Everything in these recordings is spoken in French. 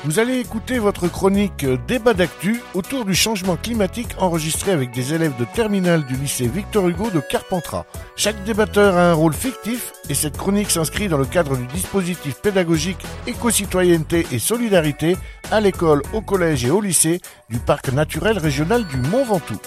Vous allez écouter votre chronique Débat d'actu autour du changement climatique enregistré avec des élèves de terminale du lycée Victor Hugo de Carpentras. Chaque débatteur a un rôle fictif et cette chronique s'inscrit dans le cadre du dispositif pédagogique Éco-citoyenneté et Solidarité à l'école, au collège et au lycée du parc naturel régional du Mont Ventoux.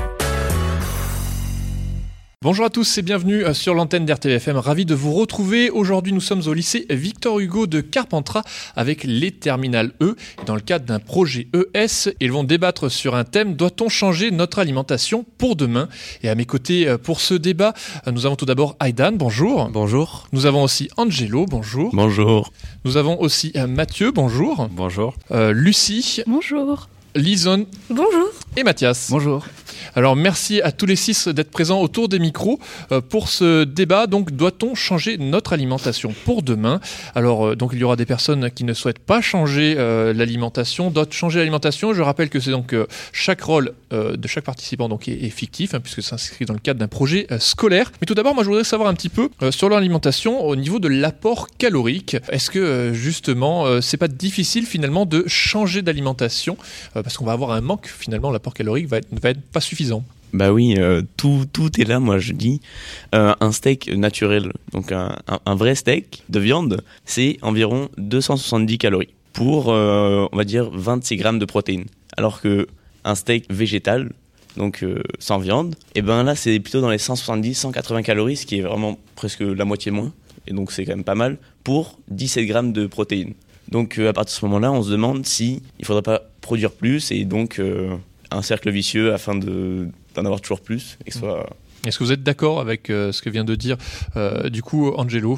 Bonjour à tous et bienvenue sur l'antenne d'RTVFM. Ravi de vous retrouver. Aujourd'hui, nous sommes au lycée Victor Hugo de Carpentras avec les terminales E. Dans le cadre d'un projet ES, ils vont débattre sur un thème: doit-on changer notre alimentation pour demain? Et à mes côtés pour ce débat, nous avons tout d'abord Aidan, bonjour. Bonjour. Nous avons aussi Angelo, bonjour. Bonjour. Nous avons aussi Mathieu, bonjour. Bonjour. Lucie. Bonjour. Lison. Bonjour. Et Mathias. Bonjour. Alors merci à tous les 6 d'être présents autour des micros pour ce débat. Donc, doit-on changer notre alimentation pour demain? Alors donc il y aura des personnes qui ne souhaitent pas changer l'alimentation, d'autres changer l'alimentation. Je rappelle que c'est donc chaque rôle de chaque participant donc est fictif puisque ça s'inscrit dans le cadre d'un projet scolaire. Mais tout d'abord, moi je voudrais savoir un petit peu sur l'alimentation au niveau de l'apport calorique. Est-ce que justement c'est pas difficile finalement de changer d'alimentation parce qu'on va avoir un manque finalement, l'apport calorique va être pas suffisant. Bah oui, tout est là, moi je dis. Un steak naturel, donc un vrai steak de viande, c'est environ 270 calories pour, on va dire, 26 grammes de protéines. Alors qu'un steak végétal, donc sans viande, et ben là c'est plutôt dans les 170-180 calories, ce qui est vraiment presque la moitié moins. Et donc c'est quand même pas mal pour 17 grammes de protéines. Donc à partir de ce moment-là, on se demande si il faudrait pas produire plus et donc un cercle vicieux afin d'en avoir toujours plus. Et Est-ce que vous êtes d'accord avec ce que vient de dire du coup Angelo?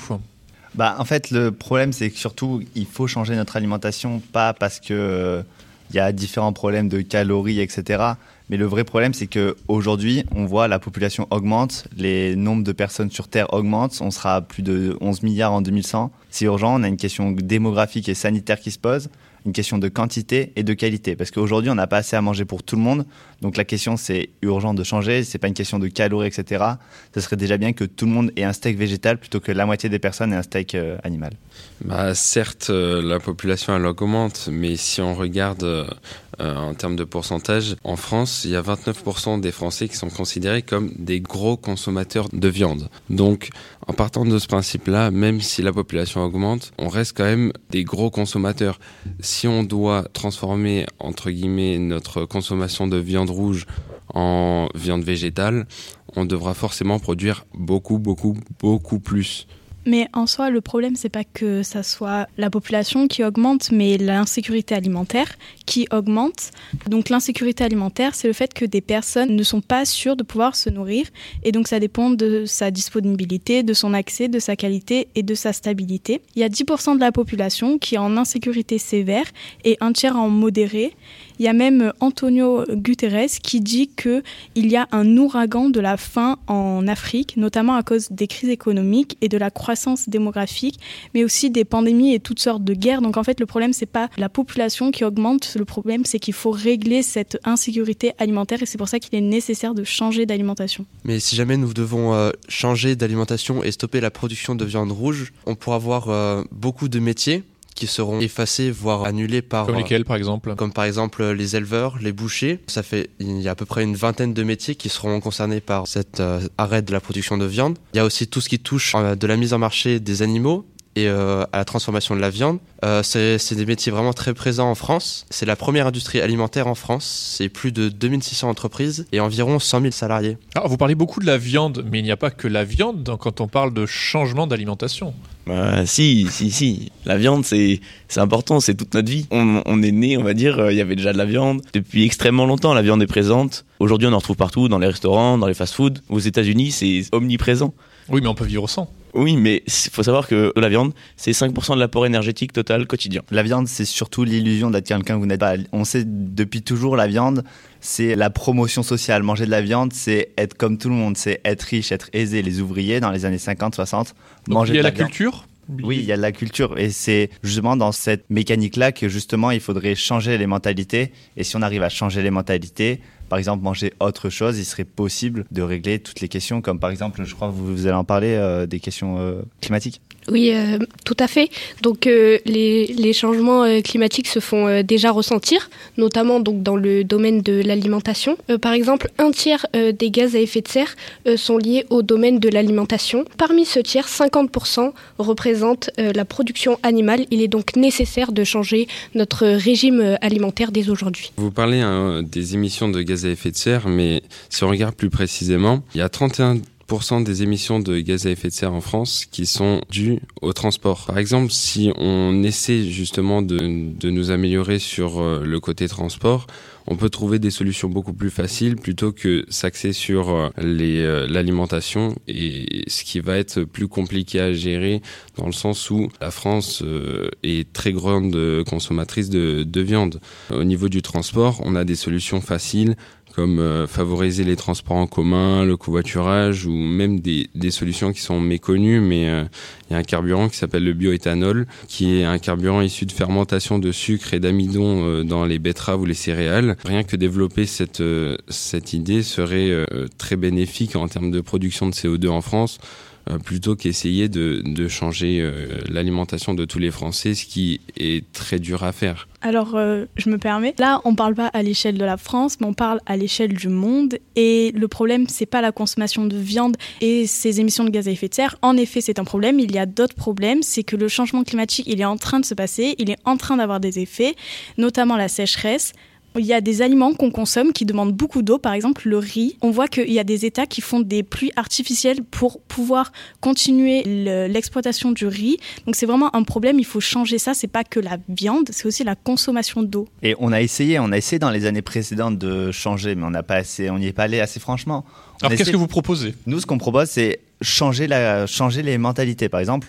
En fait, le problème, c'est que surtout, il faut changer notre alimentation, pas parce que y a différents problèmes de calories, etc. Mais le vrai problème, c'est qu'aujourd'hui, on voit la population augmente, les nombres de personnes sur Terre augmentent, on sera à plus de 11 milliards en 2100. C'est urgent, on a une question démographique et sanitaire qui se pose, une question de quantité et de qualité. Parce qu'aujourd'hui, on n'a pas assez à manger pour tout le monde. Donc la question, c'est urgent de changer. C'est pas une question de calories, etc. Ce serait déjà bien que tout le monde ait un steak végétal plutôt que la moitié des personnes aient un steak animal. Certes, la population elle augmente, mais si on regarde en termes de pourcentage, en France, il y a 29% des Français qui sont considérés comme des gros consommateurs de viande. Donc, en partant de ce principe-là, même si la population augmente, on reste quand même des gros consommateurs. Si on doit transformer, entre guillemets, notre consommation de viande rouge en viande végétale, on devra forcément produire beaucoup plus. Mais en soi, le problème, c'est pas que ça soit la population qui augmente, mais l'insécurité alimentaire qui augmente. Donc l'insécurité alimentaire, c'est le fait que des personnes ne sont pas sûres de pouvoir se nourrir. Et donc ça dépend de sa disponibilité, de son accès, de sa qualité et de sa stabilité. Il y a 10% de la population qui est en insécurité sévère et un tiers en modéré. Il y a même Antonio Guterres qui dit qu'il y a un ouragan de la faim en Afrique, notamment à cause des crises économiques et de la croissance démographique, mais aussi des pandémies et toutes sortes de guerres. Donc en fait, le problème, c'est pas la population qui augmente, le problème, c'est qu'il faut régler cette insécurité alimentaire et c'est pour ça qu'il est nécessaire de changer d'alimentation. Mais si jamais nous devons changer d'alimentation et stopper la production de viande rouge, on pourra avoir beaucoup de métiers qui seront effacés, voire annulés par... Comme lesquels, par exemple? Comme par exemple les éleveurs, les bouchers. Il y a à peu près une vingtaine de métiers qui seront concernés par cet arrêt de la production de viande. Il y a aussi tout ce qui touche de la mise en marché des animaux et à la transformation de la viande. C'est des métiers vraiment très présents en France. C'est la première industrie alimentaire en France. C'est plus de 2600 entreprises et environ 100 000 salariés. Alors, vous parlez beaucoup de la viande, mais il n'y a pas que la viande quand on parle de changement d'alimentation. Si. La viande, c'est important, c'est toute notre vie. On est né, on va dire, il y avait déjà de la viande. Depuis extrêmement longtemps, la viande est présente. Aujourd'hui, on en retrouve partout, dans les restaurants, dans les fast-foods. Aux États-Unis, c'est omniprésent. Oui, mais on peut vivre sans. Oui, mais il faut savoir que la viande, c'est 5% de l'apport énergétique total quotidien. La viande, c'est surtout l'illusion d'être quelqu'un que vous n'êtes pas. On sait depuis toujours, la viande, c'est la promotion sociale. Manger de la viande, c'est être comme tout le monde, c'est être riche, être aisé. Les ouvriers, dans les années 50-60, mangeaient de la viande. Il y a la culture ? Oui, il y a de la culture et c'est justement dans cette mécanique-là que justement il faudrait changer les mentalités. Et si on arrive à changer les mentalités, par exemple manger autre chose, il serait possible de régler toutes les questions, comme par exemple, je crois que vous allez en parler, des questions climatiques. Oui, tout à fait. Donc les changements climatiques se font déjà ressentir, notamment donc dans le domaine de l'alimentation. Par exemple, 1/3 des gaz à effet de serre sont liés au domaine de l'alimentation. Parmi ce tiers, 50% représentent la production animale. Il est donc nécessaire de changer notre régime alimentaire dès aujourd'hui. Vous parlez des émissions de gaz à effet de serre, mais si on regarde plus précisément, il y a 31% des émissions de gaz à effet de serre en France qui sont dues au transport. Par exemple, si on essaie justement de nous améliorer sur le côté transport, on peut trouver des solutions beaucoup plus faciles plutôt que s'axer sur l'alimentation, et ce qui va être plus compliqué à gérer dans le sens où la France est très grande consommatrice de viande. Au niveau du transport, on a des solutions faciles comme favoriser les transports en commun, le covoiturage, ou même des solutions qui sont méconnues, mais il y a un carburant qui s'appelle le bioéthanol, qui est un carburant issu de fermentation de sucre et d'amidon dans les betteraves ou les céréales. Rien que développer cette idée serait très bénéfique en termes de production de CO2 en France, plutôt qu'essayer de changer l'alimentation de tous les Français, ce qui est très dur à faire. Alors, je me permets. Là, on ne parle pas à l'échelle de la France, mais on parle à l'échelle du monde. Et le problème, c'est pas la consommation de viande et ses émissions de gaz à effet de serre. En effet, c'est un problème. Il y a d'autres problèmes. C'est que le changement climatique, il est en train de se passer. Il est en train d'avoir des effets, notamment la sécheresse. Il y a des aliments qu'on consomme qui demandent beaucoup d'eau, par exemple le riz. On voit qu'il y a des États qui font des pluies artificielles pour pouvoir continuer l'exploitation du riz. Donc c'est vraiment un problème, il faut changer ça. C'est pas que la viande, c'est aussi la consommation d'eau. Et on a essayé dans les années précédentes de changer, mais on n'y est pas allé assez franchement. Alors qu'est-ce que vous proposez ? Nous, ce qu'on propose, c'est changer les mentalités. Par exemple,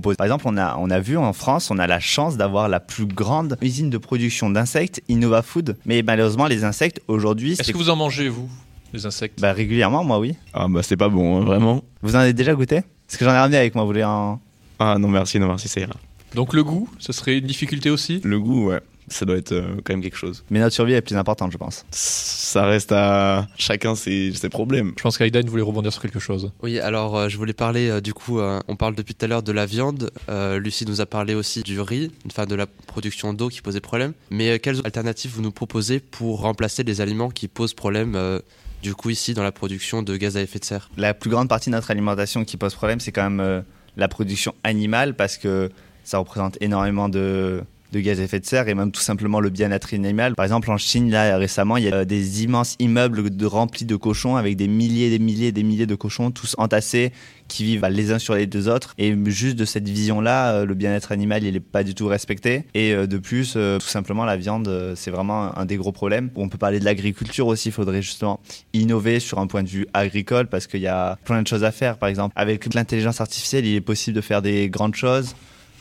on a vu en France, on a la chance d'avoir la plus grande usine de production d'insectes, Innova Food. Mais malheureusement, les insectes, aujourd'hui... Est-ce que vous en mangez, vous, les insectes ? Régulièrement, moi, oui. Ah c'est pas bon, hein, vraiment. Vous en avez déjà goûté ? Parce que j'en ai ramené avec moi, vous voulez en... Ah non merci, ça ira. Donc le goût, ce serait une difficulté aussi ? Le goût, ouais. Ça doit être quand même quelque chose. Mais notre survie est plus importante, je pense. Ça reste à chacun ses problèmes. Je pense qu'Aïdan voulait rebondir sur quelque chose. Oui, alors je voulais parler, on parle depuis tout à l'heure de la viande. Lucie nous a parlé aussi du riz, enfin de la production d'eau qui posait problème. Mais quelles alternatives vous nous proposez pour remplacer les aliments qui posent problème du coup ici dans la production de gaz à effet de serre ? La plus grande partie de notre alimentation qui pose problème, c'est quand même la production animale, parce que ça représente énormément de gaz à effet de serre, et même tout simplement le bien-être animal. Par exemple, en Chine, là, récemment, il y a des immenses immeubles remplis de cochons, avec des milliers et des milliers de cochons, tous entassés, qui vivent les uns sur les deux autres. Et juste de cette vision-là, le bien-être animal, il n'est pas du tout respecté. Et de plus, tout simplement, la viande, c'est vraiment un des gros problèmes. On peut parler de l'agriculture aussi. Il faudrait justement innover sur un point de vue agricole, parce qu'il y a plein de choses à faire. Par exemple, avec l'intelligence artificielle, il est possible de faire des grandes choses.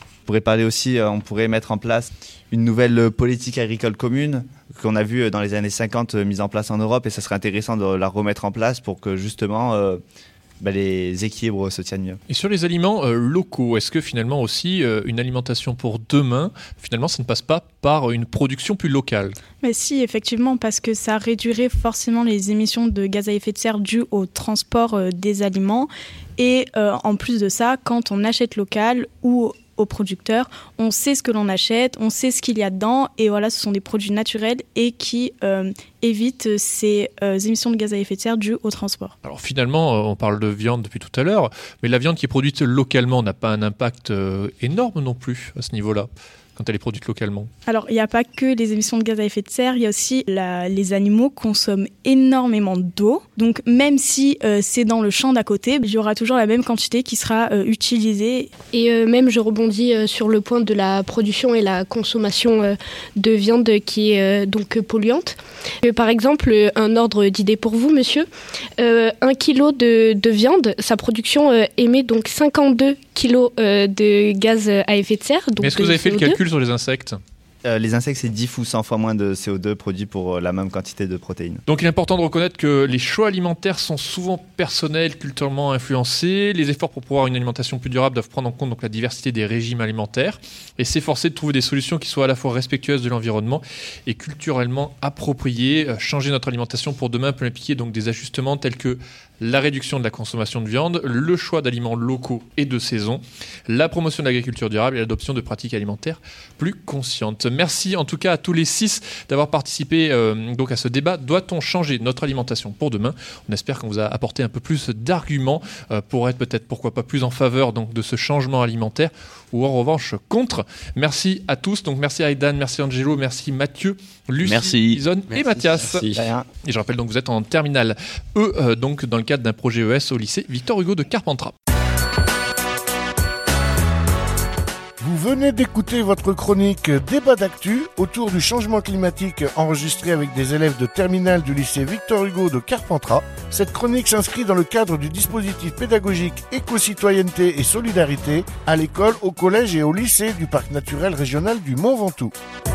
On pourrait mettre en place une nouvelle politique agricole commune qu'on a vu dans les années 50 mise en place en Europe, et ça serait intéressant de la remettre en place pour que justement les équilibres se tiennent mieux. Et sur les aliments locaux, est-ce que finalement aussi une alimentation pour demain, finalement ça ne passe pas par une production plus locale ? Mais si, effectivement, parce que ça réduirait forcément les émissions de gaz à effet de serre dues au transport des aliments. Et en plus de ça, quand on achète local ou aux producteurs, on sait ce que l'on achète, on sait ce qu'il y a dedans, et voilà, ce sont des produits naturels et qui évitent ces émissions de gaz à effet de serre dues au transport. Alors finalement, on parle de viande depuis tout à l'heure, mais la viande qui est produite localement n'a pas un impact énorme non plus à ce niveau-là, quand elle est produite localement. Alors, il n'y a pas que les émissions de gaz à effet de serre, il y a aussi les animaux consomment énormément d'eau. Donc, même si c'est dans le champ d'à côté, il y aura toujours la même quantité qui sera utilisée. Et même, je rebondis sur le point de la production et la consommation de viande qui est donc polluante. Par exemple, un ordre d'idée pour vous, monsieur. 1 kilo de viande, sa production émet donc 52 kilos de gaz à effet de serre. Donc mais est-ce que vous avez fait le calcul sur les insectes ? les insectes, c'est 10 ou 100 fois moins de CO2 produit pour la même quantité de protéines. Donc il est important de reconnaître que les choix alimentaires sont souvent personnels, culturellement influencés. Les efforts pour pouvoir une alimentation plus durable doivent prendre en compte donc la diversité des régimes alimentaires et s'efforcer de trouver des solutions qui soient à la fois respectueuses de l'environnement et culturellement appropriées. Changer notre alimentation pour demain peut impliquer donc des ajustements tels que la réduction de la consommation de viande, le choix d'aliments locaux et de saison, la promotion de l'agriculture durable et l'adoption de pratiques alimentaires plus conscientes. Merci en tout cas à tous les 6 d'avoir participé donc à ce débat. Doit-on changer notre alimentation pour demain ? On espère qu'on vous a apporté un peu plus d'arguments pour être peut-être, pourquoi pas, plus en faveur donc, de ce changement alimentaire ou en revanche contre. Merci à tous. Donc merci à Aidan, merci Angelo, merci Mathieu, Lucie, Ison et Mathias. Merci. Et je rappelle donc que vous êtes en terminale E, donc dans le cadre d'un projet ES au lycée Victor Hugo de Carpentras. Vous venez d'écouter votre chronique Débat d'actu autour du changement climatique enregistrée avec des élèves de terminale du lycée Victor Hugo de Carpentras. Cette chronique s'inscrit dans le cadre du dispositif pédagogique Éco-citoyenneté et Solidarité à l'école, au collège et au lycée du parc naturel régional du Mont Ventoux.